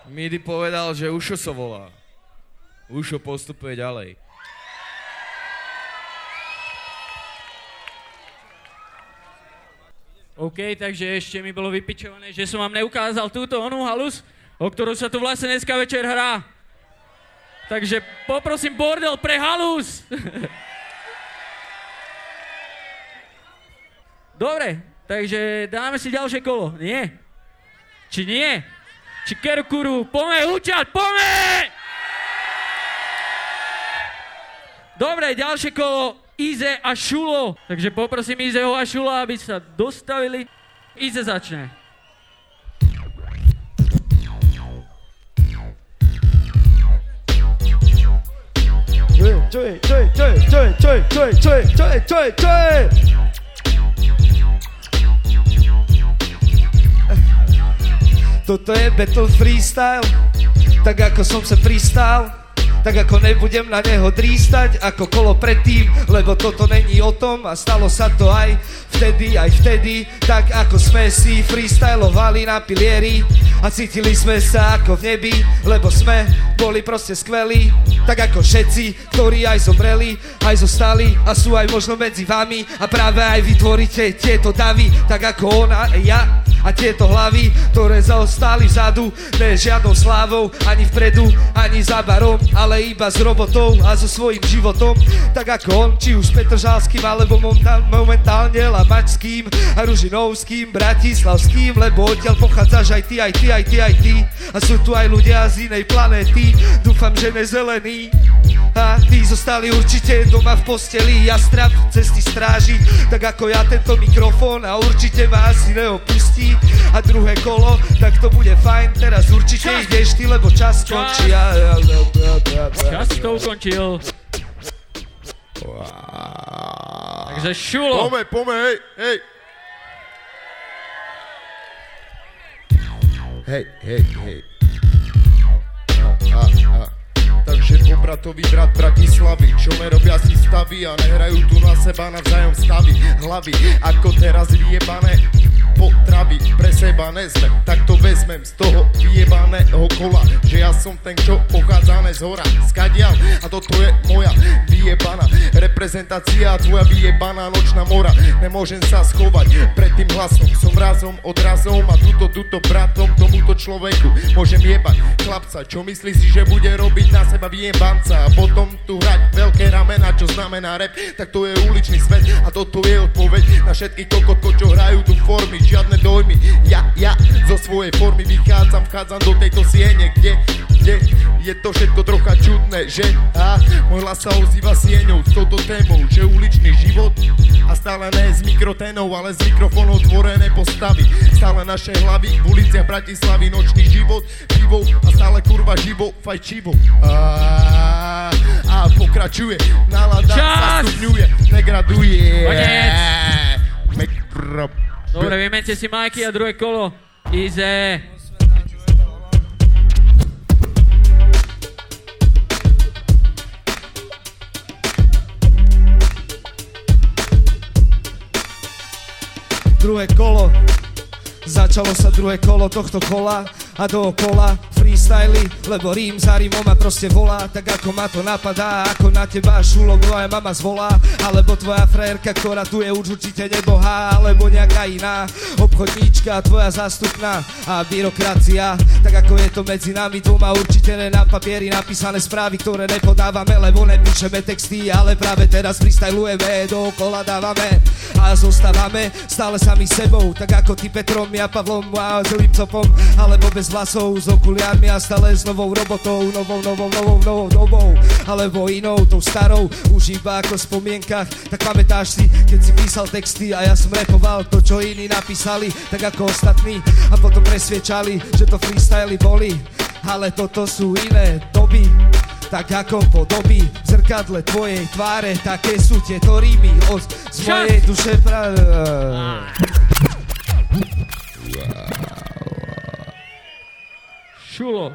Midi povedal, že Ušo sa volá. Ušo postupuje ďalej. OK, takže ešte mi bolo vypičované, že som vám neukázal túto onú halus, o ktorú sa tu vlastne dneska večer hrá. Takže poprosím bordel pre halus. Dobre, takže dáme si ďalšie kolo, nie? Či nie? Či kerkuru, poďme učať, poďme! Dobre, ďalšie kolo, Ize a Šulo. Takže poprosím Izeho a Šula, aby sa dostavili. Ize začne. Toto je battle freestyle, tak ako som sa pristal, tak ako nebudem na neho drístať ako kolo predtým, lebo toto není o tom a stalo sa to aj vtedy, tak ako sme si freestylovali na pilieri a cítili sme sa ako v nebi, lebo sme boli proste skvelí, tak ako všetci, ktorí aj zomreli, aj zostali a sú aj možno medzi vami a práve aj vytvoríte tieto davy, tak ako ona a ja a tieto hlavy, ktoré zaostali vzadu, ne žiadnou slávou, ani vpredu, ani za barom, ale iba s robotou a so svojím životom, tak ako on, či už Petržalským, alebo momentálne Lamačským a Ružinovským, Bratislavským, lebo odtiaľ pochádzaš aj ty a sú tu aj ľudia z inej planéty, dúfam, že nezelený. A tí zostali určite doma v posteli, jastrab cesty stráži, tak ako ja tento mikrofón a určite ma asi neopustí. A druhé kolo, tak to bude fajn, teraz určite ideš ty, lebo čas končí. Čas to ukončil. Takže Šulo. Pome, hej. Hej. Takže pobratový brat Bratislavy, čo me robia si stavy a nehrajú tu na seba navzájom stavy hlavy, ako teraz vyjebané potravy pre seba nezme, tak to vezmem z toho vyjebaného kola, že ja som ten, čo pochádzané z hora, skadiaľ a toto je moja vyjebaná reprezentácia, tvoja vyjebaná nočná mora, nemôžem sa schovať pred tým hlasom, som razom odrazom a tuto bratom tomuto človeku môžem jebať chlapca, čo myslí si, že bude robiť na seba vyjebanca a potom tu hrať veľké ramena, čo znamená rap, tak to je uličný svet a toto je odpoveď na všetkých kokotko, čo hrajú tu formy, žiadne dojmy, ja zo svojej formy vchádzam do tejto siene, kde je to všetko trocha čudné, že môj hlas sa ozýva sieňou s touto témou, že uličný život a stále ne z mikroténov, ale z mikrofónov tvorené postavy, stále naše hlavy v uliciach Bratislavy, nočný život, pivo a stále kurva živo, fajčivo a pokračuje, nálada sa stupňuje, negraduje. Dobre, vymente si majky a druhé kolo. Ize. Druhé kolo. Začalo sa druhé kolo tohto kola a dookola freestyly, lebo rím za rímom ma proste volá, tak ako ma to napadá, ako na teba Šulo moja mama zvolá, alebo tvoja frérka, ktorá tu je už určite nebohá, alebo nejaká iná obchodníčka, tvoja zástupná a byrokracia, tak ako je to medzi nami dvoma, určite ne na papieri napísané správy, ktoré nepodávame, lebo nepíšeme texty, ale práve teraz freestylujeme, dookola dávame a zostávame stále sami sebou, tak ako ty Petrom, ja Pavlom a zlým copom, alebo bez vlasov, s okuliármi a stále s novou robotou, novou, alebo inou, tou starou, už iba ako v spomienkach. Tak pamätáš si, keď si písal texty a ja som rapoval to, čo iní napísali, tak ako ostatní a potom presviečali, že to freestyly boli, ale toto sú iné doby. Tak ako podoby v zrkadle tvojej tváre, také sú tieto rímy z mojej duše Šulo.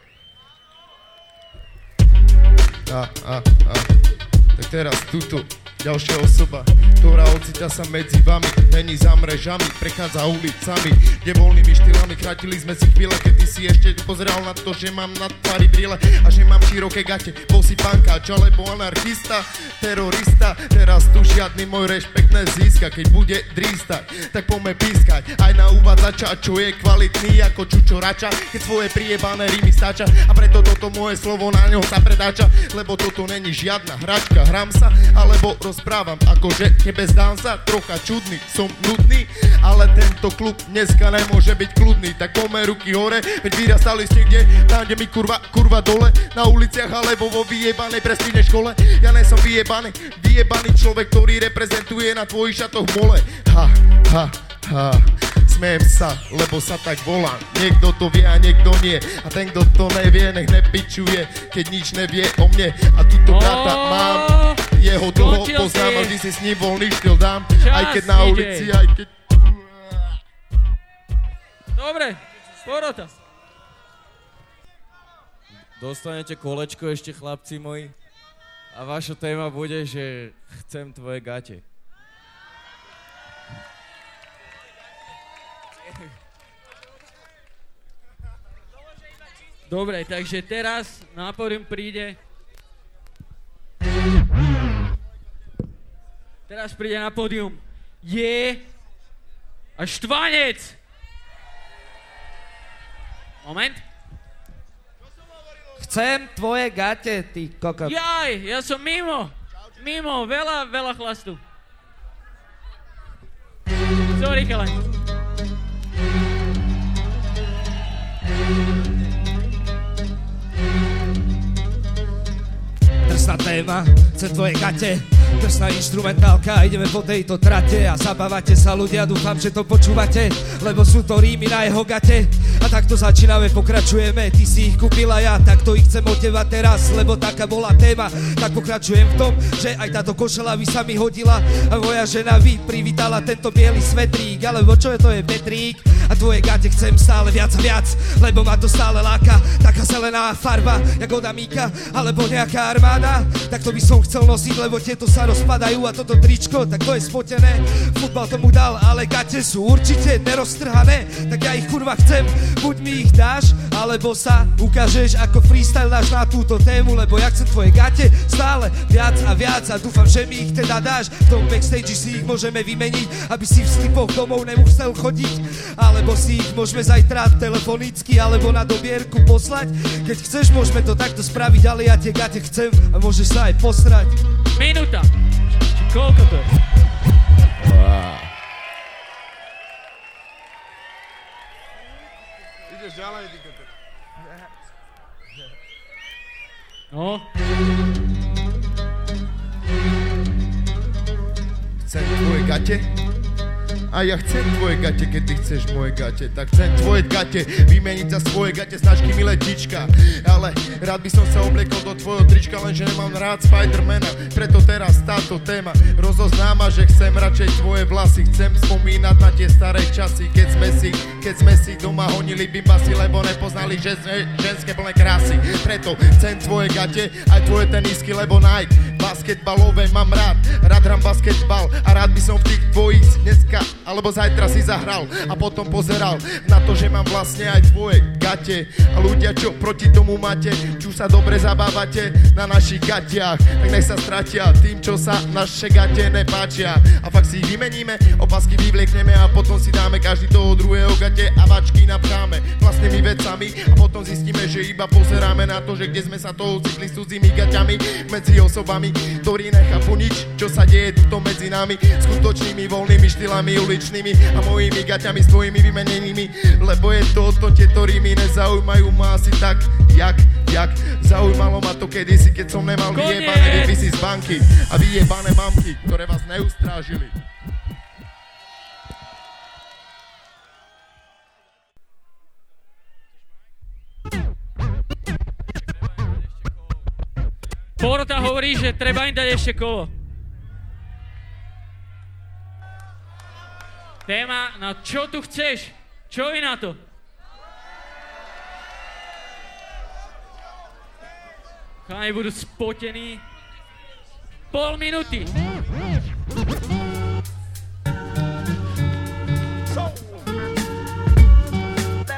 Tak teraz tuto Ďalšia osoba, ktorá ocita sa medzi vami, není za mrežami, prechádza ulicami, kde voľnými štýlami krátili sme si chvíle, keď ty si ešte pozeral na to, že mám na tvári brýle a že mám široké gate. Bol si pankáč alebo anarchista, terorista, teraz tu žiadny môj rešpekt nezíska. Keď bude drístať, tak poďme pískať aj na uvádzača, čo je kvalitný ako Čučo Rača, keď svoje priebané rímy stáča a preto toto moje slovo na ňo sa predáča, lebo toto není žiadna hračka, hrám sa alebo rozprávam, akože tebe zdám sa trocha čudný, som nudný, ale tento klub dneska nemôže byť kľudný, tak poďme ruky hore, veď vyrastali ste kde, tam kde mi kurva dole, na uliciach alebo vo vyjebanej prestížnej škole. Ja nie som vyjebaný človek, ktorý reprezentuje na tvojich šatoch mole. Ha, ha, ha. Smejem sa, lebo sa tak volám. Niekto to vie a niekto nie. A ten, kto to nevie, nech nepičuje, keď nič nevie o mne. A túto brata mám, jeho toho poznám a vždy si s ním voľný štýl dám. Aj keď na ulici, aj keď... Dobre, porota. Dostanete kolečko ešte, chlapci moji. A vaša téma bude, že chcem tvoje gate. Dobre, takže teraz na pódium príde... Teraz príde na pódium a Štvanec! Moment. Chcem tvoje gate, ty kokot. Jaj, ja som mimo, veľa chlastu. Sorry, chalani. Drsná téma, chcem tvoje gate, drsná instrumentálka, ideme po tejto trate a zabávate sa ľudia, dúfam, že to počúvate, lebo sú to rímy na jeho gate. A takto začíname, pokračujeme, ty si ich kúpila ja, tak to ich chcem od teba teraz, lebo taká bola téma. Tak pokračujem v tom, že aj táto košela by sa mi hodila a moja žena by privítala tento biely svetrík, alebo čo je to je vetrík. A tvoje gate chcem stále viac a viac, lebo ma to stále láka. Taká zelená farba, jak od Amíka, alebo nejaká armáda. Tak to by som chcel nosiť, lebo tieto sa rozpadajú a toto tričko, tak to je spotené. Futbal tomu dal, ale gate sú určite neroztrhané. Tak ja ich kurva chcem, buď mi ich dáš, alebo sa ukážeš ako freestyle dáš na túto tému. Lebo ja chcem tvoje gate stále viac a viac a dúfam, že mi ich teda dáš. V tom backstage si ich môžeme vymeniť, aby si v slipoch domov nemusel chodiť. Alebo si ich môžeme zajtra telefonicky alebo na dobierku poslať. Keď chceš, môžeme to takto spraviť, ale ja tie gate chcem a môžeš sa aj posrať. Minúta. Či koľko to je? Ideš ďalej, ty kokot. No. Chcem tvoje gate? A ja chcem tvoje gate, keď ty chceš moje gate. Tak chcem tvoje gate vymeniť za svoje gate značky Miletička. Ale rád by som sa obliekol do tvojho trička, lenže nemám rád Spidermana. Preto teraz táto téma rozoznáma, že chcem radšej tvoje vlasy. Chcem spomínať na tie staré časy, keď sme si doma honili bimbasy, lebo nepoznali ženské plné krásy. Preto chcem tvoje gate, aj tvoje tenisky, lebo Nike basketbalové mám rád hrám basketbal a rád by som v tých tvojich dneska alebo zajtra si zahral a potom pozeral na to, že mám vlastne aj tvoje gate. A ľudia, čo proti tomu máte, či už sa dobre zabávate na našich gatiach, tak nech sa stratia tým, čo sa naše gate nepáčia. A fakt si ich vymeníme, opasky vyvliekneme a potom si dáme každý toho druhého gate a vačky napcháme vlastnými vecami a potom zistíme, že iba pozeráme na to, že kde sme sa to ocitli s cudzými gaťami medzi osobami, ktorí nechápu nič, čo sa deje tuto medzi nami, skutočnými voľnými štýlami uličnými a mojimi gaťami s tvojimi vymenenými, lebo je to o tom, tieto rímy nezaujímajú ma asi tak, jak zaujímalo ma to kedysi, keď som nemal vyjebané výpisy z banky a vyjebané mamky, ktoré vás neustrážili. Porota hovorí, že treba im dať ešte kolo. Téma, na čo tu chceš? Čo vy na to? Chalani budú spotení. Pol minúty.